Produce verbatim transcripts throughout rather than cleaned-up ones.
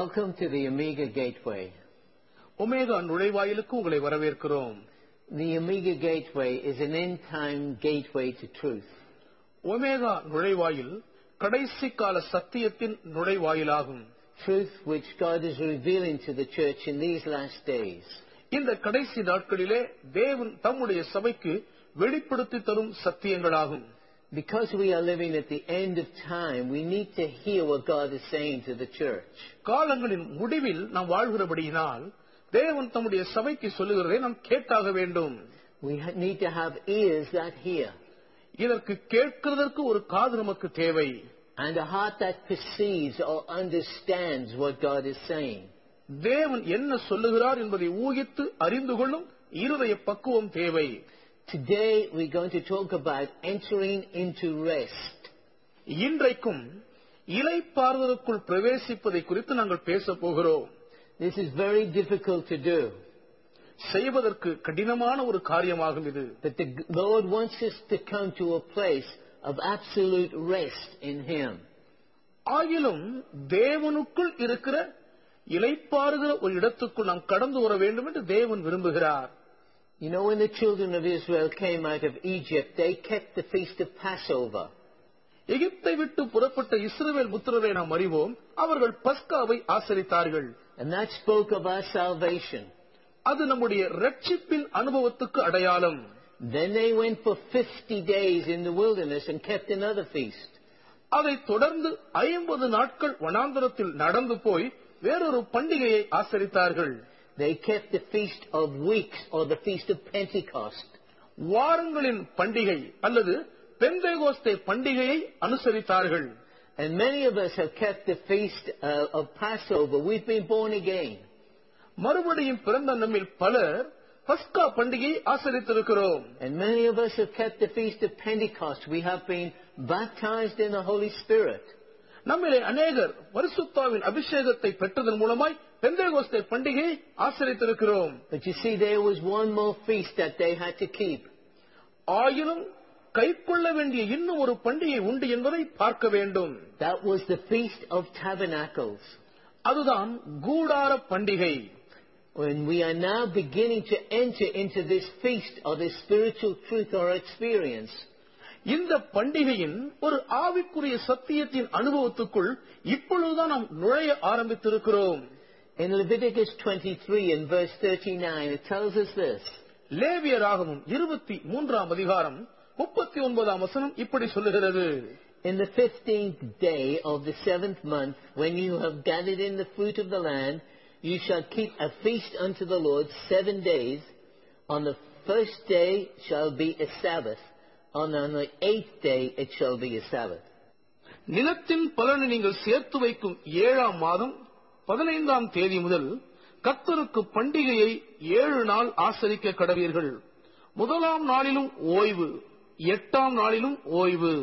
Welcome to the Omega Gateway. Omega நுழைவாயிலுக்கு உங்களை வரவேற்கிறோம். The Omega Gateway is an end-time gateway to truth. Omega நுழைவாயில் கடைசி கால சத்தியத்தின் நுழைவாயிலாகும். Truth which God is revealing to the church in these last days. இந்த கடைசி நாட்களிலே தேவன் தம்முடைய சபைக்கு வெளிப்படுத்தி தரும் சத்தியங்களாகும். Because we are living at the end of time, we need to hear what God is saying to the church. காலங்களின் முடிவில் நாம் வாழ்கிறபடியினால் தேவன் தம்முடைய சபைக்கு சொல்லுகிறதை நாம் கேட்டாக வேண்டும். We need to have ears that hear. இதற்கு கேட்கிறதற்கு ஒரு காது நமக்கு தேவை. And a heart that perceives or understands what God is saying. தேவன் என்ன சொல்லுகிறார் என்பதை ஊகித்து அறிந்து கொள்ளும் இருதய பக்குவம் தேவை. Today we're going to talk about entering into rest. இன்றைக்கும் இளைப்பாறுதலுக்குள் பிரவேசிப்பதை குறித்து நாங்கள் பேசப் போகிறோம். This is very difficult to do. செய்வதற்கு கடினமான ஒரு காரியமாகும் இது. But the Lord wants us to come to a place of absolute rest in Him. ஆகிலும் தேவனுக்குள் இருக்கிற இளைப்பாறுகிற ஒரு இடத்துக்குள் நாம் கடந்து வர வேண்டும் என்று தேவன் விரும்புகிறார். You know, when the children of Israel came out of Egypt, they kept the feast of Passover. எகிப்தை விட்டு புறப்பட்ட இஸ்ரவேல் புத்திரரை நாம் அறிவோம். அவர்கள் பஸ்காவை ஆசரித்தார்கள். And that spoke of our salvation. அது நம்முடைய இரட்சிப்பின் அனுபவத்துக்கு அடையாளம். Then they went for fifty days in the wilderness and kept another feast. அதை தொடர்ந்து ஐம்பது நாட்கள் வனாந்தரத்தில் நடந்து போய் வேறொரு பண்டிகையை ஆசரித்தார்கள். They kept the feast of weeks or the feast of Pentecost. வாரங்களின் பண்டிகை அல்லது பெந்தேகோஸ்தே பண்டிகையை அனுசரித்தார்கள். And many of us have kept the feast uh, of Passover. We've been born again. மறுபடியும் பிறந்த நம்மில் பலர் பஸ்கா பண்டிகையை ஆசரித்திருக்கிறோம். And many of us have kept the feast of Pentecost. We have been baptized in the Holy Spirit. நம்மிலே அநேகர் பரிசுத்தாவின் அபிஷேகத்தை பெற்றதன் மூலமாய் பெந்தேகோஸ்தே பண்டிகையை ஆசரித்திருக்கிறோம். But you see, there was one more feast that they had to keep. ஆயினும் கைக்கொள்ள வேண்டிய இன்னும் ஒரு பண்டிகை உண்டு என்பதை பார்க்க வேண்டும். That was the Feast of Tabernacles. அதுதான் கூடார பண்டிகை. When we are now beginning to enter into this feast of this spiritual truth or experience, இந்த பண்டிகையின் ஒரு ஆவிக்குரிய சத்தியத்தின் அனுபவத்துக்குள் இப்பொழுதுதான் நாம் நுழைய ஆரம்பித்திருக்கிறோம். In Leviticus twenty-three and verse thirty-nine, it tells us this. லேவியராகமம் இருபத்தி மூன்றாம் அதிகாரம் முப்பத்தி ஒன்பதாம் வசனம் இப்படி சொல்லுகிறது. In the fifteenth day of the seventh month, when you have gathered in the fruit of the land, you shall keep a feast unto the Lord seven days. On the first day shall be a Sabbath. On the eighth day it shall be a Sabbath. நிலத்தின் பலனை நீங்கள் சேர்த்து வைக்கும் ஏழாம் மாதம் பதினைந்தாம் தேதி முதல் கர்த்தருக்கு பண்டிகையை ஏழு நாள் ஆசரிக்க கடவீர்கள். முதலாம் நாளிலும் ஓய்வு, எட்டாம் நாளிலும் ஓய்வு.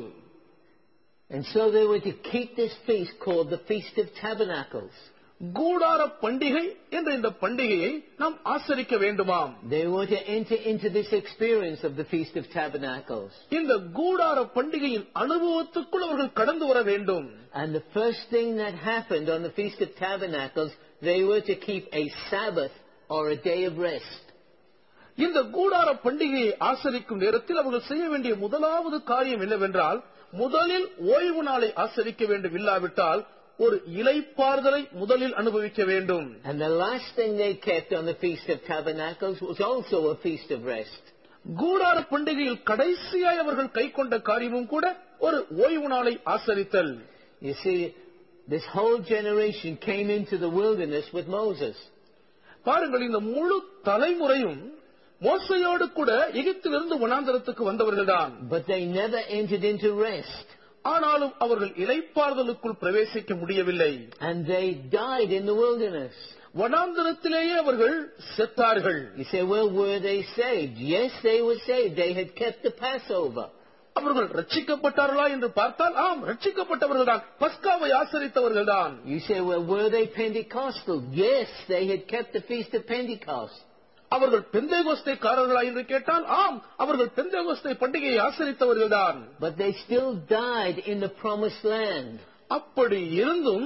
And so they were to keep this feast called the Feast of Tabernacles. கூடார பண்டிகை என்ற இந்த பண்டிகையை நாம் ஆசரிக்க வேண்டுமாம். They were to enter into this experience of the Feast of Tabernacles. இந்த கூடார பண்டிகையின் அனுபவத்துக்குள் அவர்கள் கடந்து வர வேண்டும். And the first thing that happened on the Feast of Tabernacles, they were to keep a Sabbath or a day of rest. இந்த கூடார பண்டிகையை ஆசரிக்கும் நேரத்தில் அவர்கள் செய்ய வேண்டிய முதலாவது காரியம் என்னவென்றால், முதலில் ஓய்வு நாளை ஆசரிக்க வேண்டும். இல்லாவிட்டால் ஒரு இளைப்பாறுதலை முதலில் அனுபவிக்க வேண்டும். And the last thing they kept on the Feast of Tabernacles was also a feast of rest. கூடார பண்டிகையில் கடைசியாய் அவர்கள் கைக்கொண்ட காரியமும் கூட ஒரு ஓய்வு நாளை ஆசரித்தல். You see, this whole generation came into the wilderness with Moses. பாருங்கள், இந்த முழு தலைமுறையும் மோசேயோடு கூட எகிப்திலிருந்து வனாந்தரத்துக்கு வந்தவர்கள்தான். But they never entered into rest. ஆனாலும் அவர்கள் இளைப்பாறுதலுக்குள் பிரவேசிக்க முடியவில்லை. And they died in the wilderness. வனாந்தரத்திலேயே அவர்கள் செத்தார்கள். You say, well, were they saved? Yes, they were saved. They had kept the Passover. அவர்கள் ரட்சிக்கப்பட்டார்களா என்று பார்த்தால், ஆம், ரட்சிக்கப்பட்டவர்கள் தான், பஸ்காவை ஆசரித்தவர்கள் தான். You say, well, were they Pentecostal? Yes, they had kept the Feast of Pentecost. அவர்கள் பெந்தேகோஸ்தேக்காரர்களா என்று கேட்டால், ஆம், அவர்கள் பெந்தேகோஸ்தே பண்டிகையை ஆசரித்தவர்கள் தான். But they still died in the promised land. அப்படி இருந்தும்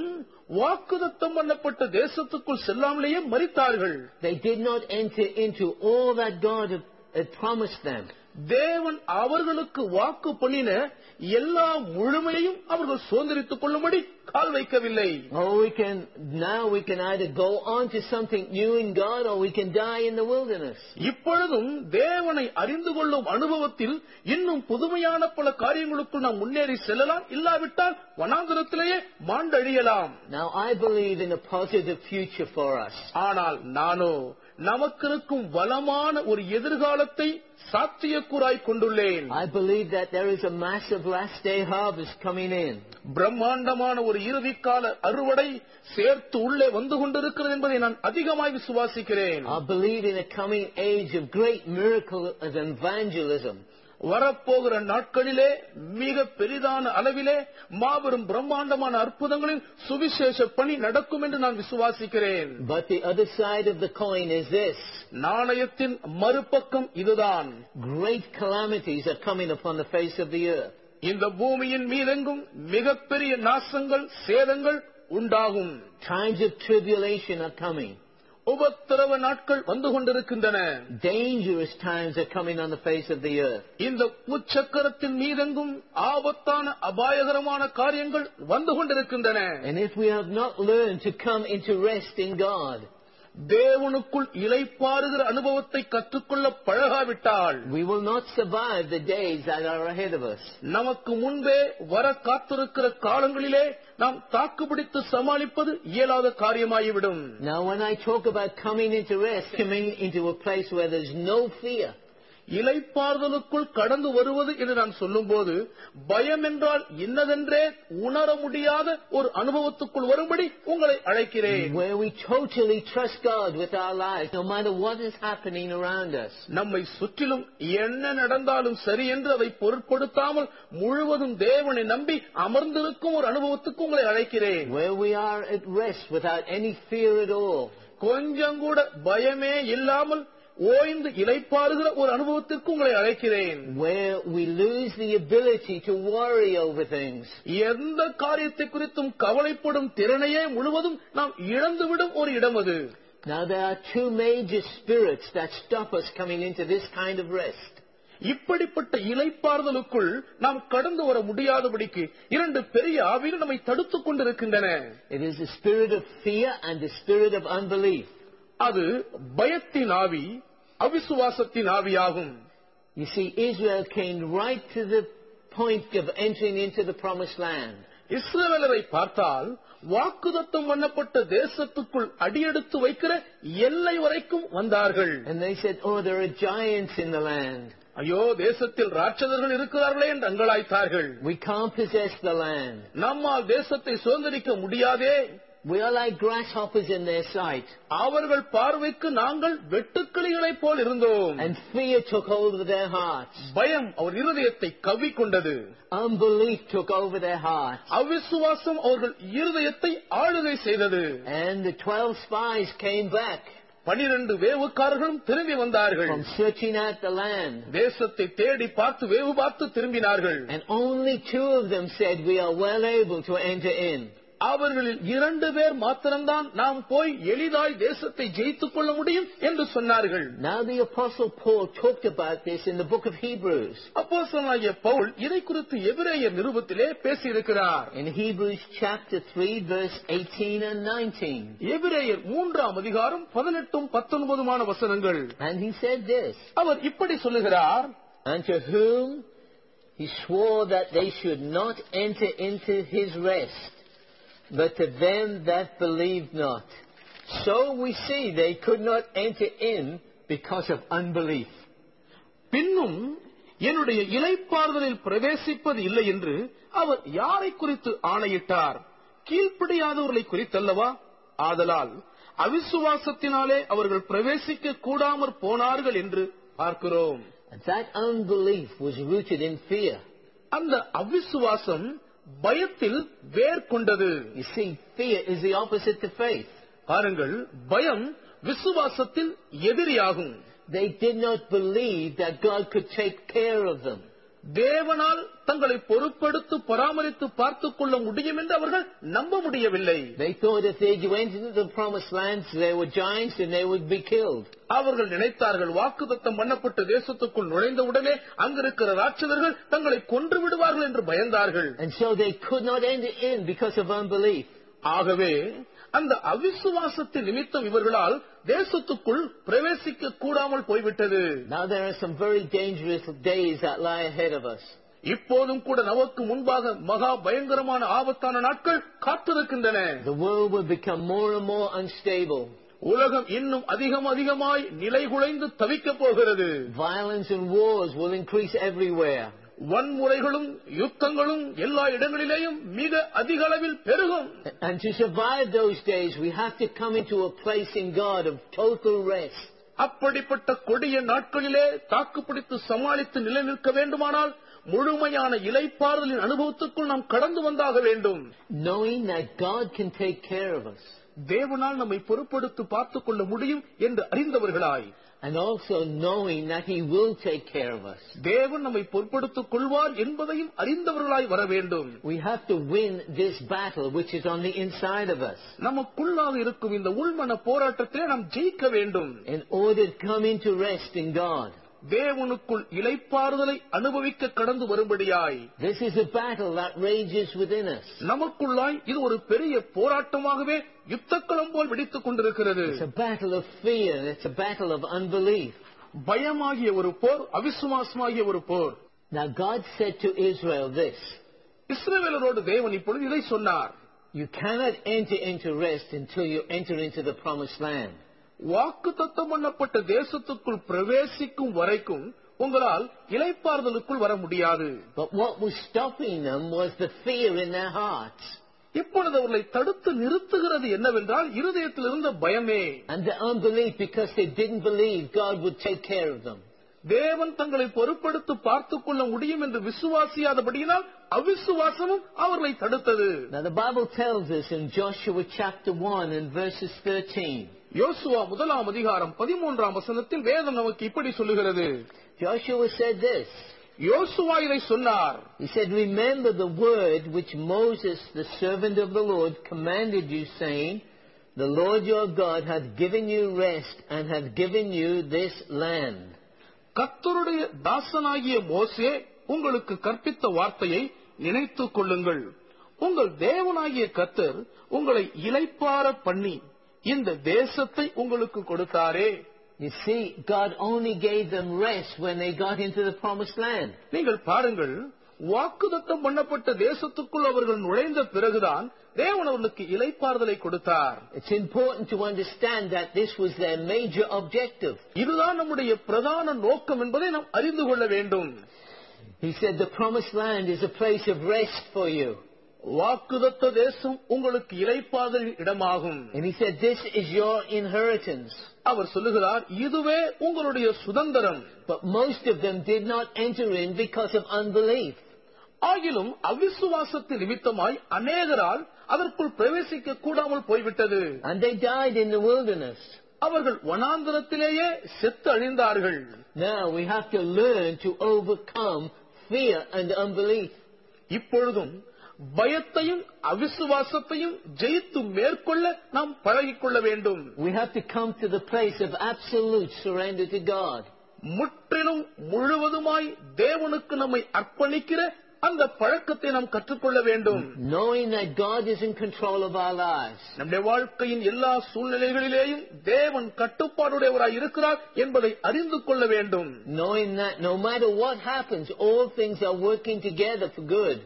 வாக்குத்தத்தம் பண்ணப்பட்ட தேசத்துக்குள் செல்லாமலேயே மரித்தார்கள். They did not enter into all that God had, had promised them. தேவன் அவர்களுக்கு வாக்கு பண்ணின எல்லா முழுமையையும் அவர்கள் சுதந்திரித்துக் கொள்ளும்படி கால் வைக்கவில்லை. Oh, we can now we can either go on to something new in God or we can die in the wilderness. இப்பொழுதும் தேவனை அறிந்து கொள்ளும் அனுபவத்தில் இன்னும் புதுமையான பல காரியங்களுக்குள் நாம் முன்னேறி செல்லலாம், இல்லாவிட்டால் வனாந்தரத்திலேயே மாண்டழியலாம். Now I believe in a positive future for us. ஆனால் நானோ நமக்கு இருக்கும் வளமான ஒரு எதிர்காலத்தை சாத்தியக்கூறாய் கொண்டுள்ளேன். I believe that there is a massive last day harvest coming in. பிரம்மாண்டமான ஒரு இறுதிக்கால அறுவடை சேர்த்து உள்ளே வந்து கொண்டிருக்கிறது என்பதை நான் அதிகமாய் விசுவாசிக்கிறேன். I believe in a coming age of great miracle of evangelism. வரப்போகிற நாட்களிலே மிக பெரிதான அளவிலே மாபெரும் பிரம்மாண்டமான அற்புதங்களின் சுவிசேஷ பணி நடக்கும் என்று நான் விசுவாசிக்கிறேன். But the other side of the coin is this. நாணயத்தின் மறுபக்கம் இதுதான். Great calamities are coming upon the face of the earth. இந்த பூமியின் மீதெங்கும் மிகப்பெரிய நாசங்கள் சேதங்கள் உண்டாகும். Times of tribulation are coming. உபத்திரவ நாட்கள் வந்து கொண்டிருக்கின்றன. Dangerous times are coming on the face of the earth. இந்த முச்சக்கரத்தின் மீதெங்கும் ஆபத்தான அபாயகரமான காரியங்கள் வந்து கொண்டிருக்கின்றன. And if we have not learned to come into rest in God, தேவனுக்குள் இளைப்பாறுகிற அனுபவத்தை கற்றுக்கொள்ள பழகாவிட்டால் we will not survive the days that are ahead of us. நமக்கு முன்பே வர காத்திருக்கிற காலங்களிலே நாம் தாக்குப்பிடித்து சமாளிப்பது இயலாத காரியமாகிவிடும். Now when I talk about coming into rest, coming into a place where there is no fear. இளைப்பாறுதலுக்குள் கடந்து வருவது என்று நான் சொல்லும் போது பயம் என்றால் இன்னதென்றே உணர முடியாத ஒரு அனுபவத்துக்குள் வரும்படி உங்களை அழைக்கிறேன். Where we totally trust God with our lives, no matter what is happening around us. நம்மை சுற்றிலும் என்ன நடந்தாலும் சரி என்று அதை பொருட்படுத்தாமல் முழுவதும் தேவனை நம்பி அமர்ந்திருக்கும் ஒரு அனுபவத்துக்கு உங்களை அழைக்கிறேன். Where we are at rest without any fear at all. கொஞ்சம் கூட பயமே இல்லாமல் ஓய்ந்து இளைப்பாறுகிற ஒரு அனுபவத்திற்கு உங்களை அழைக்கிறேன். Where we lose the ability to worry over things. எந்த காரியத்தை குறித்தும் கவலைப்படும் திறனையே முழுவதும் நாம் இழந்துவிடும் ஒரு இடம் அது. Now there are two major spirits that stop us coming into this kind of rest. இப்படிப்பட்ட இளைப்பாறுதலுக்குள் நாம் கடந்து வர முடியாதபடிக்கு இரண்டு பெரிய ஆவிகள் நம்மை தடுத்துக் கொண்டிருக்கின்றன. It is the spirit of fear and the spirit of unbelief. அது பயத்தின் ஆவி, அவிசுவாசத்தின் ஆவியாகும். You see, Israel came right to the point of entering into the promised land. இஸ்ரவேலரை பார்த்தால் வாக்குத்தத்தம் பண்ணப்பட்ட தேசத்துக்குள் அடியெடுத்து வைக்கிற எல்லை வரைக்கும் வந்தார்கள். And they said, oh, there are giants in the land. ஐயோ, தேசத்தில் ராட்சதர்கள் இருக்கிறார்களே என்று அங்கலாய்த்தார்கள். We can't possess the land. நம்மால் தேசத்தை சுதந்திரிக்க முடியாதே. We are like grasshoppers in their sight. அவர்கள் பார்வைக்கு நாங்கள் வெட்டுக்கிளிகளைப் போல் இருந்தோம். And fear took hold of their hearts. பயம் அவர் இருதயத்தை கவ்விக்கொண்டது. Unbelief took over their hearts. அவிசுவாசம் அவர்கள் இருதயத்தை ஆளுகை செய்தது. And the twelve spies came back. பனிரெண்டு வேவுக்காரர்களும் திரும்பி வந்தார்கள். From searching out the land. தேசத்தை தேடி பார்த்து வேவு பார்த்து திரும்பினார்கள். And only two of them said, we are well able to enter in. அவர்களில் இரண்டு பேர் மாத்திரம்தான் நாம் போய் எளிதாய் தேசத்தை ஜெயித்துக் கொள்ள முடியும் என்று சொன்னார்கள். Now the apostle Paul talked about this in the book of Hebrews. அப்போஸ்தலனாகிய பவுல் இதை குறித்து எபிரேயர் நிருபத்திலே பேசியிருக்கிறார். In Hebrews chapter three verse eighteen and nineteen. எபிரேயர் மூன்றாம் அதிகாரம் பதினெட்டும் பத்தொன்பதுமான வசனங்கள். And he said this. அவர் இப்படி சொல்லுகிறார். Unto whom he swore that they should not enter into his rest, but to them that believed not. So we see they could not enter in because of unbelief. பின்னும் என்னுடைய இளைப்பாறுதலில் பிரவேசிப்பது இல்லை என்று அவர் யாரை குறித்து ஆணையிட்டார்? கீழ்ப்படியாதவர்களை குறித்தல்லவா? ஆதலால் அவிசுவாசத்தினாலே அவர்கள் பிரவேசிக்க கூடாமற் போனார்கள் என்று பார்க்கிறோம். That unbelief was rooted in fear. அந்த அவிசுவாசம் பயத்தில் வேர் கொண்டது. You see, fear is the opposite to faith. பாருங்கள், பயம் விசுவாசத்தில் எதிரியாகும். They did not believe that God could take care of them. தேவனால் தங்களை பொறுப்படுத்தி பராமரித்து பார்த்துக் கொள்ள முடியும் என்று அவர்கள் நம்ப முடியவில்லை. They thought if they went into the promised land, there were giants and they would be killed. அவர்கள் நினைத்தார்கள் வாக்குத்தத்தம் பண்ணப்பட்ட தேசத்துக்குள் நுழைந்தவுடனே அங்கிருக்கிற ராட்சதர்கள் தங்களை கொன்று விடுவார்கள் என்று பயந்தார்கள். And so they could not enter in because of unbelief. ஆகவே அந்த அவிசுவாசத்தின் நிமித்தம் இவர்களால் தேசத்துக்குள் பிரவேசிக்க கூடாமல் போய்விட்டது. Now there are some very dangerous days that lie ahead of us. இப்போதும் கூட நமக்கு முன்பாக மகா பயங்கரமான ஆபத்தான நாட்கள் காத்திருக்கின்றன. The world will become more and more unstable. உலகம் இன்னும் அதிகம் அதிகமாய் நிலைகுலைந்து தவிக்கப் போகிறது. Violence and wars will increase everywhere. வன்முறைகளும் யுத்தங்களும் எல்லா இடங்களிலேயும் மிக அதிக அளவில் பெருகும். And to survive those days, we have to come into a place in God of total rest. அப்படிப்பட்ட கொடிய நாட்களிலே தாக்குப்பிடித்து சமாளித்து நிலைநிற்க வேண்டுமானால் முழுமையான இளைப்பாறுதலின் அனுபவத்துக்குள் நாம் கடந்து வந்தாக வேண்டும். Knowing that God can take care of us. தேவனால் நம்மை பொறுப்படுத்தி பார்த்துக் கொள்ள முடியும் என்று அறிந்தவர்களாய், and also knowing that He will take care of us. தேவன் நம்மை பொறுப்படுத்திக் கொள்வார் என்பதையும் அறிந்தவர்களாய் வர வேண்டும். We have to win this battle which is on the inside of us. நமக்குள்ளாக இருக்கும் இந்த உள்மன போராட்டத்திலே நாம் ஜெயிக்க வேண்டும். In order to come into rest in God. தேவனுக்குள் இளைப்பாறுதலை அனுபவிக்க கடந்து வரும்படியாய். This is a battle that rages within us. நமக்குள்ளாய் இது ஒரு பெரிய போராட்டமாகவே யுத்தக்களம் போல் வெடித்துக் கொண்டிருக்கிறது. It's a battle of fear. It's a battle of unbelief. பயமாகிய ஒரு போர், அவிசுவாசமாகிய ஒரு போர். Now God said to Israel this. இஸ்ரவேலரோடு தேவன் இப்பொழுது இதை சொன்னார். You cannot enter into rest until you enter into the promised land. வாக்குத்தத்தம் பண்ணப்பட்ட தேசத்துக்குள் பிரவேசிக்கும் வரைக்கும் உங்களால் இளைப்பாறுதலுக்குள் வர முடியாது. But what was stopping them was the fear in their hearts. இப்பொழுது அவர்களை தடுத்து நிறுத்துகிறது என்னவென்றால் இருதயத்தில் இருந்த பயமே. And the unbelief, because they didn't believe God would take care of them. தேவன் தங்களை பொறுப்படுத்தி பார்த்துக் கொள்ள முடியும் என்று விசுவாசியாதபடியினால் அவிசுவாசமும் அவர்களை தடுத்தது. Now the Bible tells us in Joshua chapter one and verses thirteen. யோசுவா முதலாம் அதிகாரம் பதிமூன்றாம் வசனத்தில் வேதம் நமக்கு இப்படி சொல்லுகிறது. Joshua said this. யோசுவா இதை சொன்னார். He said, remember the word which Moses, the servant of the Lord, commanded you, saying, the Lord your God hath given you rest and hath given you this land. கர்த்தருடைய தாசனாகிய மோசே உங்களுக்கு கற்பித்த வார்த்தையை நினைத்துக் கொள்ளுங்கள். உங்கள் தேவனாகிய கர்த்தர் உங்களை இளைப்பாற பண்ணி இந்த தேசத்தை உங்களுக்கு கொடுத்தாரே. You see, God only gave them rest when they got into the promised land. நீங்கள் பாருங்கள், வாக்குத்தத்தம் பண்ணப்பட்ட தேசத்துக்குள் அவர்கள் நுழைந்த பிறகுதான் தேவன் அவர்களுக்கு இளைப்பாறுதலை கொடுத்தார். It's important to understand that this was their major objective. இதுதான் நம்முடைய பிரதான நோக்கம் என்பதை நாம் அறிந்து கொள்ள வேண்டும். He said the promised land is a place of rest for you. வாக்குத்தத்த தேசம் உங்களுக்கு இளைப்பாறுதலின் இடமாகும். And he said this is your inheritance. அவர் சொல்லுகிறார், இதுவே உங்களுடைய சுதந்திரம். But most of them did not enter in because of unbelief. ஆகிலும் அவிசுவாசத்தின் நிமித்தமாய் அநேகரால் அதற்குள் பிரவேசிக்க கூடாமல் போய்விட்டது. And they died in the wilderness. அவர்கள் வனாந்தரத்திலேயே செத்து அழிந்தார்கள். Now we have to learn to overcome fear and unbelief. இப்பொழுதும் பயத்தையும் அவிசுவாசத்தையும் ஜெயித்து மேற்கொள்ள நாம் பழகிக்கொள்ள வேண்டும். We have to come to the place of absolute surrender to God. முற்றிலும் முழுவதுமாய் தேவனுக்கு நம்மை அர்ப்பணிக்கிற அந்த பழக்கத்தை நாம் கற்றுக்கொள்ள வேண்டும். Knowing that God is in control of our lives. நம்முடைய வாழ்க்கையின் எல்லா சூழ்நிலைகளிலேயும் தேவன் கட்டுப்பாடுடையவராய் இருக்கிறார் என்பதை அறிந்து கொள்ள வேண்டும். Knowing that no matter what happens, all things are working together for good.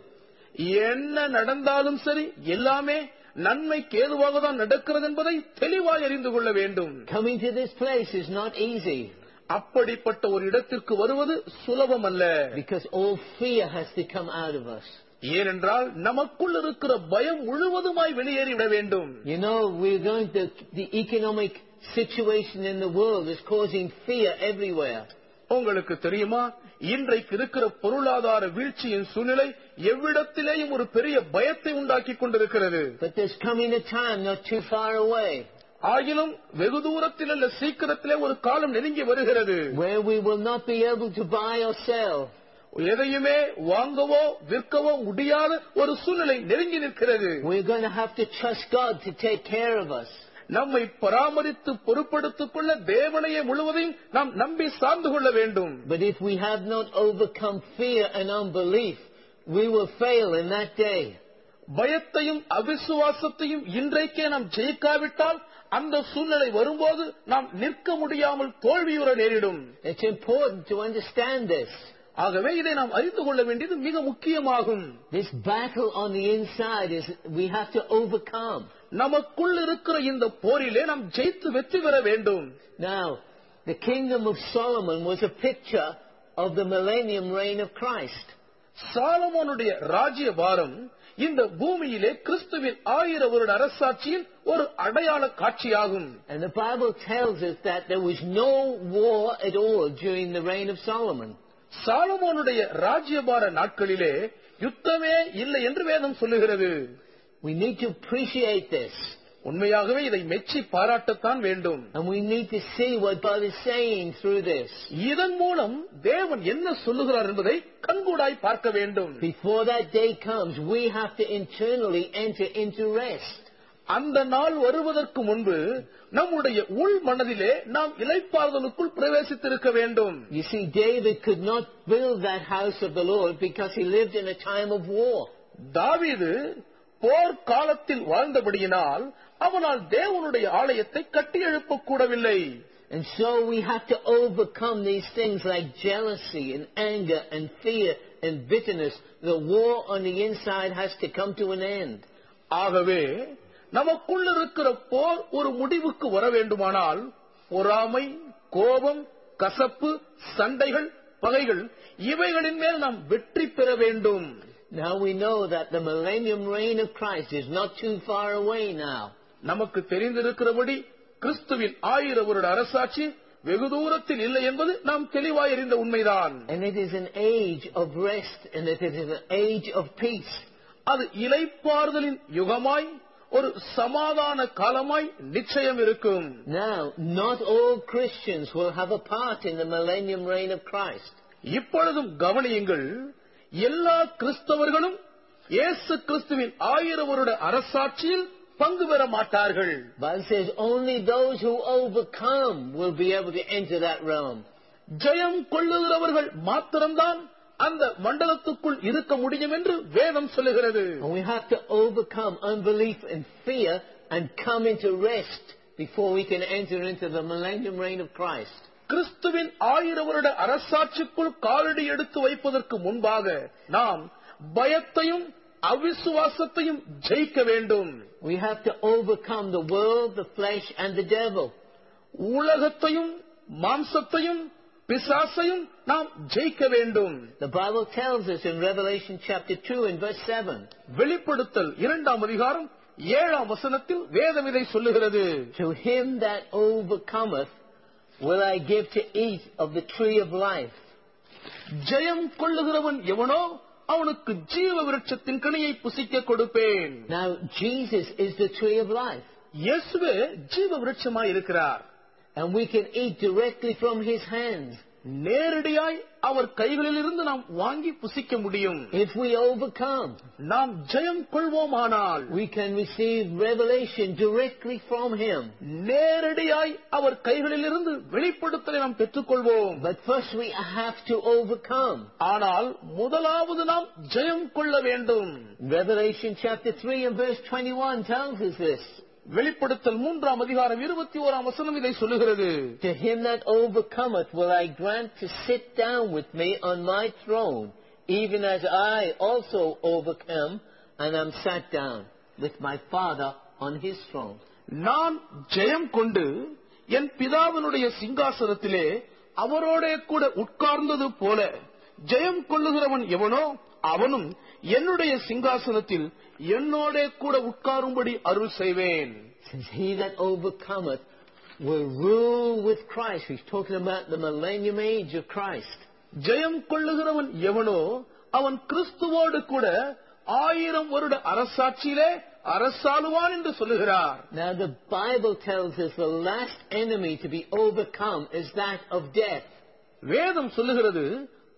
என்ன நடந்தாலும் சரி, எல்லாமே நன்மைக்கு ஏதுவாக தான் நடக்கிறது என்பதை தெளிவாய் அறிந்து கொள்ள வேண்டும். Coming to this place is not easy. அப்படிப்பட்ட ஒரு இடத்திற்கு வருவது சுலபம் அல்ல. Because all fear has to come out of us. ஏனென்றால் நமக்குள் இருக்கிற பயம் முழுவதுமாய் வெளியேறிவிட வேண்டும். You know, we're going to, the economic situation in the world is causing fear everywhere. உங்களுக்கு தெரியுமா, இன்றைக்கு இருக்கிற பொருளாதார வீழ்ச்சியின் சூழ்நிலை எவ்விடத்திலேயும் ஒரு பெரிய பயத்தை உண்டாக்கி கொண்டிருக்கிறது. But there's coming a time not too far away. ஆகிலும் வெகு தூரத்தில் அல்ல, சீக்கிரத்திலே ஒரு காலம் நெருங்கி வருகிறது. Where we will not be able to buy or sell. எதையுமே வாங்கவோ விற்கவோ முடியாத ஒரு சூழ்நிலை நெருங்கி நிற்கிறது. We're going to have to trust God to take care of us. நம்மை பராமரித்து பொறுப்படுத்திக் கொள்ள தேவனையே முழுவதையும் நாம் நம்பி சார்ந்து கொள்ள வேண்டும். But if we have not overcome fear and unbelief, we will fail in that day. பயத்தையும் அவிசுவாசத்தையும் இன்றைக்கே நாம் ஜெயிக்காவிட்டால் அந்த சூழ்நிலை வரும்போது நாம் நிற்க முடியாமல் தோல்வியுற நேரிடும். It's important to understand this. ஆகவே இதை நாம் அறிந்து கொள்ள வேண்டியது மிக முக்கியமாகும். This battle on the inside is we have to overcome. நமக்குள் இருக்கிற இந்த போரிலே நாம் ஜெயித்து வெற்றி பெற வேண்டும். Now, the kingdom of Solomon was a picture of the millennium reign of Christ. சாலமோனுடைய ராஜ்யபாரம் இந்த பூமியிலே கிறிஸ்துவின் ஆயிர வருட அரசாட்சியின் ஒரு அடையாள காட்சியாகும். And the Bible tells us that there was no war at all during the reign of Solomon. சாலமோனுடைய ராஜ்யபார நாட்களிலே யுத்தமே இல்லை என்று வேதம் சொல்லுகிறது. We need to appreciate this. உண்மையாகவே இதை மெச்சி பாராட்டத்தான் வேண்டும். And we need to see what God is saying through this. இதன் மூலம் தேவன் என்ன சொல்லுகிறார் என்பதை கண்கூடாய் பார்க்க வேண்டும். Before that day comes, we have to internally enter into rest. அந்த நாள் வருவதற்கு முன்பு நம்முடைய உள் மனதிலே நாம் இளைப்பாறுதலுக்குள் பிரவேசித்திருக்க வேண்டும். You see, David could not build that house of the Lord because he lived in a time of war. தாவீது போர் காலத்தில் வாழ்ந்தபடியினால் அவனால் தேவனுடைய ஆலயத்தை கட்டி எழுப்ப கூடவில்லை. And so we have to overcome these things like jealousy and anger and fear and bitterness. The war on the inside has to come to an end. ஆகவே நமக்குள் இருக்கிற போர் ஒரு முடிவுக்கு வர வேண்டுமானால் பொறாமை, கோபம், கசப்பு, சண்டைகள், பகைகள் இவைகளின் மேல் நாம் வெற்றி பெற வேண்டும். Now we know that the millennium reign of Christ is not too far away now. நமக்கு தெரிந்திருக்கிறபடி கிறிஸ்துவின் ஆயிர வருட அரசாட்சி வெகு தூரத்தில் இல்லை என்பது நாம் தெளிவாய் அறிந்த உண்மைதான். And it is an age of rest and it is an age of peace. அது இளைப்பாறுதலின் யுகமாய் ஒரு சமாதான காலமாய் நிச்சயம் இருக்கும். Now, not all Christians will have a part in the millennium reign of Christ. இப்பொழுதும் கவனியுங்கள், எல்லா கிறிஸ்தவர்களும் இயேசு கிறிஸ்துவின் ஆயிர வருட அரசாட்சியில் பங்கு பெற மாட்டார்கள். Bible says only those who overcome will be able to enter that realm. ஜெயம் கொள்ளுகிறவர்கள் மாத்திரம்தான் அந்த மண்டலத்துக்குள் இருக்க முடியும் என்று வேதம் சொல்லுகிறது. And we have to overcome unbelief and fear and come into rest before we can enter into the millennium reign of Christ. கிறிஸ்துவின் ஆயிர வருட அரசாட்சிக்குள் காலடி எடுத்து வைப்பதற்கு முன்பாக நாம் பயத்தையும் அவிசுவாசத்தையும் ஜெயிக்க வேண்டும். We have to overcome the world, the flesh and the devil. உலகத்தையும் மாம்சத்தையும் பிசாசையும் நாம் ஜெயிக்க வேண்டும். The Bible tells us in Revelation chapter two and verse seven. வெளிப்படுத்தல் இரண்டாம் அதிகாரம் ஏழாம் வசனத்தில் வேதம் இதை சொல்லுகிறது. To him that overcometh will I give to eat of the tree of life. ஜெயம் கொள்ளுகிறவன் எவனோ அவனுக்கு ஜீவ விருட்சத்தின் கனியை புசிக்க கொடுப்பேன். Now Jesus is the tree of life. இயேசுவே ஜீவ விருட்சமாய் இருக்கிறார். And we can eat directly from his hands. நேரடியாய் அவர் கைகளில் இருந்து நாம் வாங்கி புசிக்க முடியும். If we overcome, நாம் ஜெயம் கொள்வோமானால் we can receive revelation directly from him. நேரடியாய் அவர் கைகளில் இருந்து வெளிப்படுத்தலை நாம் பெற்றுக்கொள்வோம். But first we have to overcome. ஆனால் முதலாவது நாம் ஜெயம் கொள்ள வேண்டும். Revelation chapter three and verse twenty-one tells us this. வெளிப்படுத்தல் மூன்றாம் அதிகாரம் இருபத்தி ஓராம் வசனம் இதை சொல்லுகிறது. To him that overcometh will I grant to sit down with me on my throne, even as I also overcome and am sat down with my Father on his throne. நான் ஜெயம் கொண்டு என் பிதாவினுடைய சிங்காசனத்திலே அவரோடே கூட உட்கார்ந்தது போல ஜெயம் கொள்ளுகிறவன் எவனோ அவனும் என்னுடைய சிங்காசனத்தில் என்னோடே கூட உட்காரும்படி அருள் செய்வேன். Since he that overcometh will rule with Christ. He's talking about the millennium age of Christ. ஜெயம் கொள்ளுகிறவன் எவனோ அவன் கிறிஸ்துவோடு கூட ஆயிரம் வருட அரசாட்சியிலே அரசாளுவான் என்று சொல்லுகிறார். Now the Bible tells us the last enemy to be overcome is that of death. வேதம் சொல்லுகிறது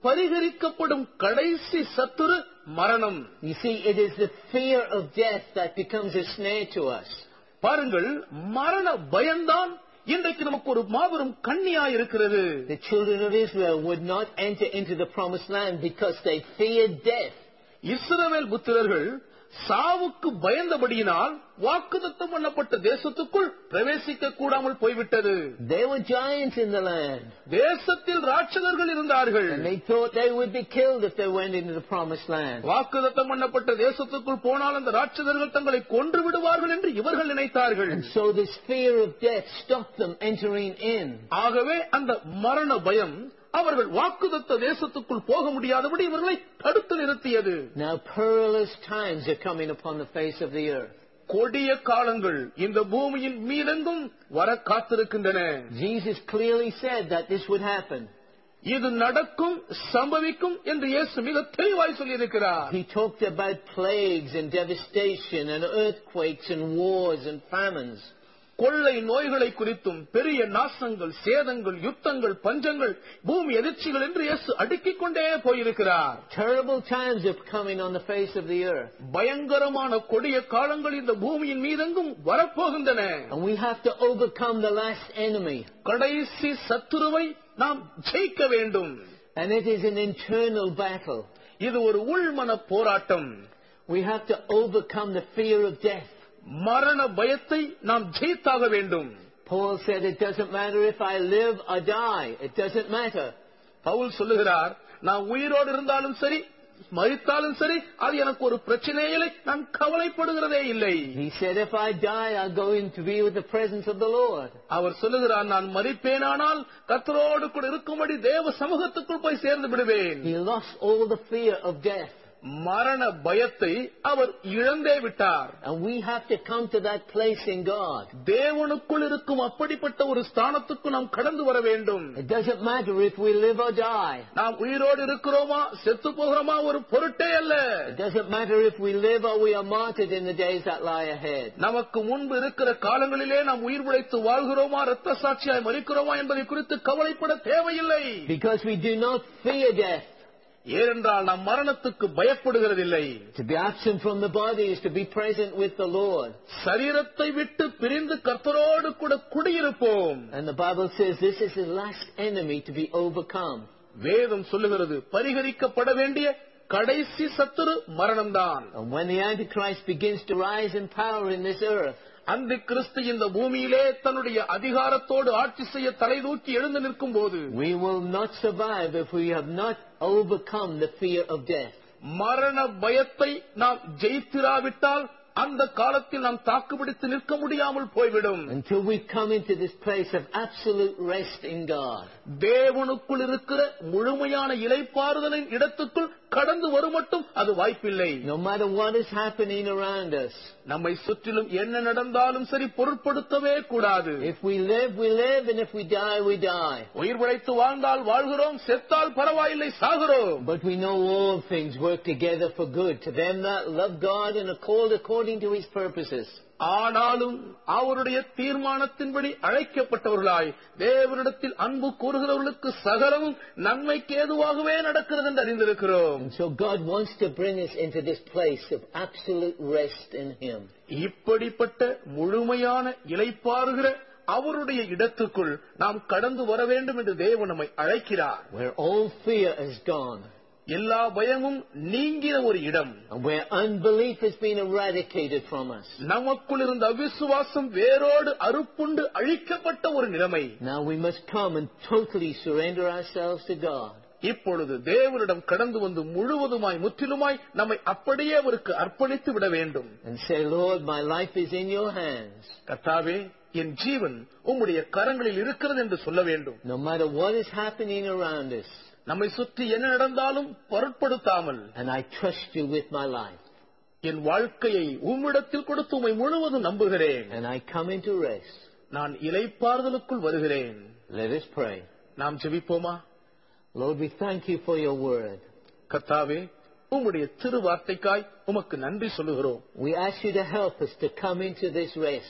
பரிகரிக்கப்படும் கடைசி சத்துரு மரணம். You see, it is the fear of death that becomes a snare to us. பாருங்கள், மரண பயம்தான் இன்றைக்கு நமக்கு ஒரு மாபெரும் கண்ணியா இருக்கிறது. The children of Israel would not enter into the promised land because they feared death. இஸ்ரவேல் புத்திரர்கள் சாவுக்கு பயந்தபடியினால் வாக்குத்தத்தம் பண்ணப்பட்ட தேசத்துக்குள் பிரவேசிக்க கூடாமல் போய்விட்டது. There were giants in the land. தேசத்தில் ராட்சதர்கள் இருந்தார்கள். And they thought they would be killed if they went into the promised land. வாக்குத்தத்தம் பண்ணப்பட்ட தேசத்துக்குள் போனால் அந்த ராட்சதர்கள் தங்களை கொன்று விடுவார்கள் என்று இவர்கள் நினைத்தார்கள். And so this fear of death stopped them entering in. ஆகவே அந்த மரண பயம் அவர்கள் வாக்குத்தத்த தேசத்துக்குள் போக முடியாதபடி இவர்களை தடுத்து நிறுத்தியது. Now perilous times are coming upon the face of the earth. கொடிய காலங்கள் இந்த பூமியின் மீதெங்கும் வர காத்திருக்கின்றன. Jesus clearly said that this would happen. இது நடக்கும், சம்பவிக்கும் என்று இயேசு மிக தெளிவாய் சொல்லியிருக்கிறார். He talked about plagues and devastation and earthquakes and wars and famines. கொள்ளை நோய்களை குறித்தும் பெரிய நாசங்கள், சேதங்கள், யுத்தங்கள், பஞ்சங்கள், பூமி எதிர்ச்சிகள் என்று இயேசு அடுக்கிக் கொண்டே போயிருக்கிறார். Terrible times are coming on the face of the earth. பயங்கரமான கொடிய காலங்கள் இந்த பூமியின் மீதெங்கும் வரப்போகின்றன. And we have to overcome the last enemy. கடைசி சத்துருவை நாம் ஜெயிக்க வேண்டும். And it is an internal battle. இது ஒரு உள்மன போராட்டம். We have to overcome the fear of death. மரண பயத்தை நாம் ஜெயித்தாக வேண்டும். Paul said, it doesn't matter if I live or die. It doesn't matter. Pavul சொல்லுகிறார், நான் உயிரோடு இருந்தாலும் சரி, மரித்தாலும் சரி, அது எனக்கு ஒரு பிரச்சனையே இல்லை, நான் கவலைப்படுகிறதே இல்லை. He said, if I die, I'll go in to be with the presence of the Lord. அவர் சொல்லுகிறார், நான் மரிப்பேனானால் கர்த்தரோடு கூட இருக்கும்படி தேவ சமூகத்துக்குள் போய் சேர்ந்து விடுவேன். He lost all the fear of death. மரண பயத்தை அவர் இழந்தே விட்டார். And we have to come to that place in God. தேவனுக்குள் இருக்கும் அப்படிப்பட்ட ஒரு ஸ்தானத்துக்கு நாம் கடந்து வர வேண்டும். It doesn't matter if we live or die. நாம் உயிரோடு இருக்கிறோமா செத்து போகிறோமா ஒரு பொருட்டே அல்ல. It doesn't matter if we live or we are martyred in the days that lie ahead. நமக்கு முன்பு இருக்கிற காலங்களிலே நாம் உயிர் பிழைத்து வாழ்கிறோமா, இரத்த சாட்சியாய் மரிக்கிறோமா என்பதை குறித்து கவலைப்பட தேவையில்லை. Because we do not fear death. ஏனென்றால் நாம் மரணத்துக்கு பயப்படுகிறதில்லை. To be absent from the body is to be present with the Lord. சரீரத்தை விட்டு பிரிந்து கர்த்தரோடு கூட குடியிருப்போம். And the Bible says this is the last enemy to be overcome. வேதம் சொல்லுகிறது பரிகரிக்கப்பட வேண்டிய கடைசி சத்துரு மரணம்தான். And when the Antichrist begins to rise in power in this earth, அந்த கிறிஸ்து இந்த பூமியிலே தன்னுடைய அதிகாரத்தோடு ஆட்சி செய்ய தலை தூக்கி எழுந்து நிற்கும் போது, we will not survive if we have not overcome the fear of death. மரண பயத்தை நாம் ஜெயித்திராவிட்டால் அந்த காலத்தில் நாம் தாக்குப்பிடித்து நிற்க முடியாமல் போய்விடும். Until we come into this place of absolute rest in God. தேவனுக்குள் இருக்கிற முழுமையான இளைப்பாறுதலின் இடத்துக்குள் கடந்து வரும் மட்டும் அது வாய்ப்பில்லை. No matter what is happening around us. நம்மை சுற்றிலும் என்ன நடந்தாலும் சரி பொருட்படுத்தவே கூடாது. If we live, we live, and if we die, we die. உயிர் பிழைத்து வாழ்ந்தால் வாழ்கிறோம், செத்தால் பரவாயில்லை, சாகிறோம். But we know all things work together for good to them that love God and are called according to His purposes. ஆனாலும் அவருடைய தீர்மானத்தின்படி அழைக்கப்பட்டவர்களாய் தேவனிடத்தில் அன்பு கூறுகிறவர்களுக்கு சகலமும் நன்மைக்கு ஏதுவாகவே நடக்கிறது என்று அறிந்திருக்கிறோம். And so God wants to bring us into this place of absolute rest in Him. இப்படிப்பட்ட முழுமையான இளைப்பாறுகிற அவருடைய இடத்துக்குள் நாம் கடந்து வர வேண்டும் என்று தேவன் நம்மை அழைக்கிறார். Where all fear is gone. எல்லா பயமும் நீங்கின ஒரு இடம். And where unbelief has been eradicated from us. நமக்குள் இருந்த அவிசுவாசம் வேரோடு அறுப்புண்டு அழிக்கப்பட்ட ஒரு நிலைமை. Now we must come and totally surrender ourselves to God. இப்பொழுது தேவனிடம் கடந்து வந்து முழுவதுமாய் முற்றிலுமாய் நம்மை அப்படியே அவருக்கு அர்ப்பணித்து விட வேண்டும். And say, Lord, my life is in your hands. கர்த்தாவே, என் ஜீவன் உம்முடைய கரங்களில் இருக்கிறது என்று சொல்ல வேண்டும். No matter what is happening around us. நம்மை சுற்றி என்ன நடந்தாலும் பொருட்படுத்தாமல், and I trust you with my life. என் வாழ்க்கையை உம்மிடத்தில் கொடுத்து உம்மை முழுவதும் நம்புகிறேன். And I come into rest. நான் இளைப்பாறுதலுக்குள் வருகிறேன். Let us pray. நாம் ஜெபிப்போமா? Lord, we thank you for your word. கர்த்தாவே, உம்முடைய திருவார்த்தைக்காய் உமக்கு நன்றி சொல்லுகிறோம். We ask you to help us to come into this rest.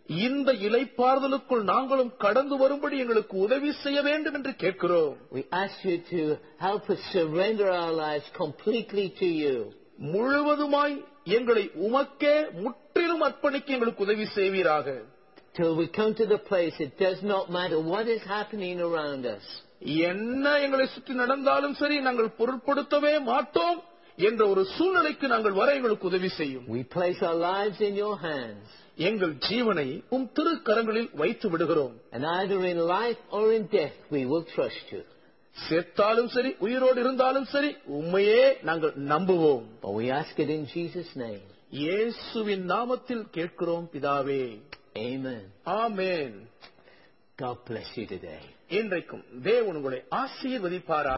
இந்த இளைப்பாறுதலுக்குள் நாங்களும் கடந்து வரும்படி எங்களுக்கு உதவி செய்ய வேண்டும் என்று கேட்கிறோம். We ask you to help us surrender our lives completely to you. முழுவதுமாய் எங்களை உமக்கே முற்றிலும் அர்ப்பணிக்க எங்களுக்கு உதவி செய்வீராக. Till we come to the place it does not matter what is happening around us. என்ன எங்களை சுற்றி நடந்தாலும் சரி நாங்கள் பொருட்படுத்தவே மாட்டோம் என்ற ஒரு சூழ்நிலைக்கு நாங்கள் வர எங்களுக்கு உதவி செய்யும். We place our lives in your hands. எங்கள் ஜீவனை உம் திருக்கரங்களில் வைத்து விடுகிறோம். And either in life or in death we will trust you. செத்தாலும் சரி உயிரோடு இருந்தாலும் சரி உம்மையே நாங்கள் நம்புவோம். For we ask it in Jesus' name. இயேசுவின் நாமத்தில் கேட்கிறோம் பிதாவே. Amen. Amen. God bless you today. இன்றைக்கும் தேவன் உங்களை ஆசீர்வதிப்பாராக.